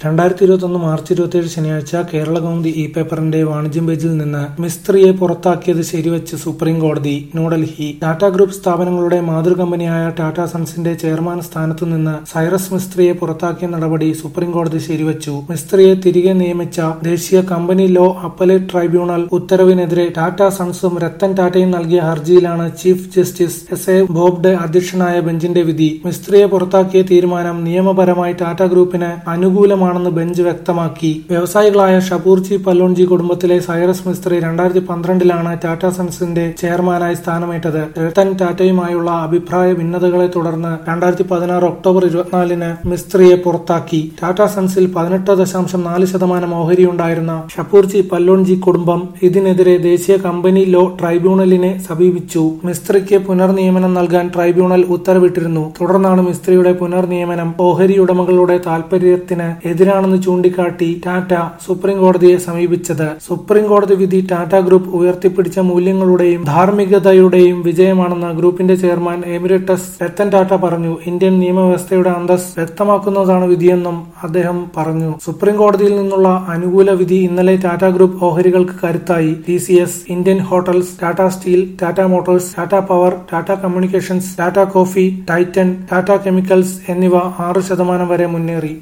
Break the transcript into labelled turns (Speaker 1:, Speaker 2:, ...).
Speaker 1: 2021 March 27 ശനിയാഴ്ച കേരളകൗമുദി ഇ-പേപ്പറിന്റെ വാണിജ്യം പേജിൽ നിന്ന് മിസ്ത്രിയെ പുറത്താക്കിയത് ശരിവച്ച് സുപ്രീം കോടതി. ന്യൂഡൽഹി. ടാറ്റ ഗ്രൂപ്പ് സ്ഥാപനങ്ങളുടെ മാതൃകമ്പനിയായ ടാറ്റ സൺസിന്റെ ചെയർമാൻ സ്ഥാനത്തുനിന്ന് സൈറസ് മിസ്ത്രിയെ പുറത്താക്കിയ നടപടി സുപ്രീം കോടതി ശരിവച്ചു. മിസ്ത്രിയെ തിരികെ നിയമിച്ച ദേശീയ കമ്പനി ലോ അപ്പലേറ്റ് ട്രൈബ്യൂണൽ ഉത്തരവിനെതിരെ ടാറ്റ സൺസും രത്തൻ ടാറ്റയും നൽകിയ ഹർജിയിലാണ് ചീഫ് ജസ്റ്റിസ് എസ്.എ. ബോബ്ഡെ അധ്യക്ഷനായ ബെഞ്ചിന്റെ വിധി. മിസ്ത്രിയെ പുറത്താക്കിയ തീരുമാനം നിയമപരമായി ടാറ്റ ഗ്രൂപ്പിന് അനുകൂലമാണെന്ന് ബെഞ്ച് വ്യക്തമാക്കി. വ്യവസായികളായ ഷപൂർജി പല്ലോൺജി കുടുംബത്തിലെ സൈറസ് മിസ്ത്രി 2012 ടാറ്റ സൺസിന്റെ ചെയർമാനായി സ്ഥാനമേറ്റത്. രത്തൻ ടാറ്റയുമായുള്ള അഭിപ്രായ ഭിന്നതകളെ തുടർന്ന് 2016 ഒക്ടോബർ 24 മിസ്ത്രിയെ പുറത്താക്കി. ടാറ്റ സൺസിൽ 18.4% ഓഹരിയുണ്ടായിരുന്ന ഷപൂർജി പല്ലോൺജി കുടുംബം ഇതിനെതിരെ ദേശീയ കമ്പനി ലോ ട്രൈബ്യൂണലിനെ സമീപിച്ചു. മിസ്ത്രിക്ക് പുനർനിയമനം നൽകാൻ ട്രൈബ്യൂണൽ ഉത്തരവിട്ടിരുന്നു. തുടർന്നാണ് മിസ്ത്രിയുടെ പുനർനിയമനം ഓഹരിയുടമകളുടെ താൽപര്യത്തിന് എതിരാണെന്ന് ചൂണ്ടിക്കാട്ടി ടാറ്റ സുപ്രീം കോടതിയെ സമീപിച്ചത്. സുപ്രീം കോടതി വിധി ടാറ്റ ഗ്രൂപ്പ് ഉയർത്തിപ്പിടിച്ച മൂല്യങ്ങളുടെയും ധാർമ്മികതയുടെയും വിജയമാണെന്ന് ഗ്രൂപ്പിന്റെ ചെയർമാൻ എമിരറ്റസ് രത്തൻ ടാറ്റ പറഞ്ഞു. ഇന്ത്യൻ നിയമവ്യവസ്ഥയുടെ അന്തസ്സ് വ്യക്തമാക്കുന്നതാണ് വിധിയെന്നും അദ്ദേഹം പറഞ്ഞു. സുപ്രീം കോടതിയിൽ നിന്നുള്ള അനുകൂല വിധി ഇന്നലെ ടാറ്റ ഗ്രൂപ്പ് ഓഹരികൾക്ക് കരുത്തായി. TCS, Indian hotels, Tata steel, Tata motors, Tata power, Tata communications, Tata coffee, Titan, Tata chemicals എന്നിവ 6% വരെ മുന്നേറി.